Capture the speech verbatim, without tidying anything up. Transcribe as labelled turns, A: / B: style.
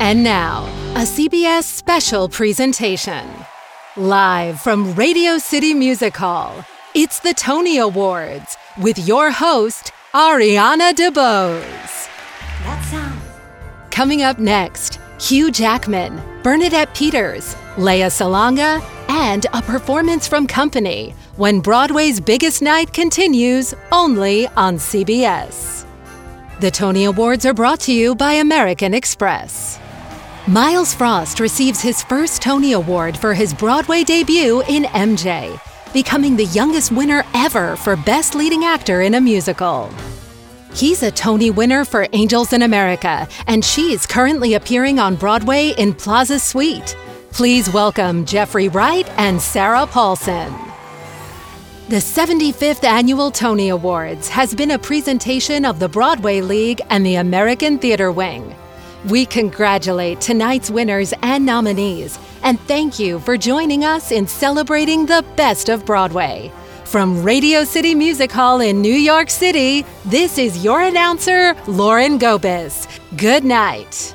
A: And now, a C B S special presentation. Live from Radio City Music Hall, it's the Tony Awards with your host, Ariana DeBose.
B: That sound.
A: Coming up next, Hugh Jackman, Bernadette Peters, Lea Salonga, and a performance from Company when Broadway's biggest night continues only on C B S. The Tony Awards are brought to you by American Express. Miles Frost receives his first Tony Award for his Broadway debut in M J, becoming the youngest winner ever for Best Leading Actor in a Musical. He's a Tony winner for Angels in America, and she's currently appearing on Broadway in Plaza Suite. Please welcome Jeffrey Wright and Sarah Paulson. The seventy-fifth Annual Tony Awards has been a presentation of the Broadway League and the American Theater Wing. We congratulate tonight's winners and nominees, and thank you for joining us in celebrating the best of Broadway. From Radio City Music Hall in New York City, this is your announcer, Lauren Gobis. Good night.